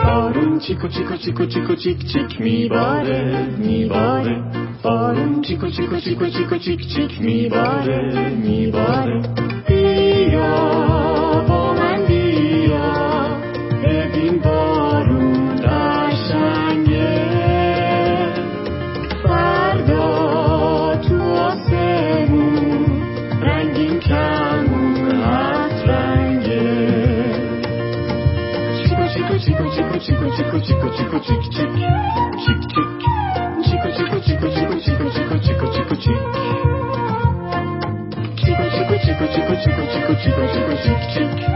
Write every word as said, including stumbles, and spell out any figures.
بارون چیکو چیکو چیکو چیکو چیک چیک میباره میباره بارون چیکو چیکو چیکو چیکو چیک چیک میباره میباره بیا با من بیا ببین بارون قشنگه فردا تو آسمون رنگین کمون هست رنگه چیکو چیکو چیکو چیکو چیکو چیکو چیکو چیکو چیک چیک چیک چیک چیکو چیکو چیکو چیکو چیکو چیکو چیکو چیکو چیک چیکو چیکو چیکو چیکو چیکو چیکو چیکو چیکو چیک چیک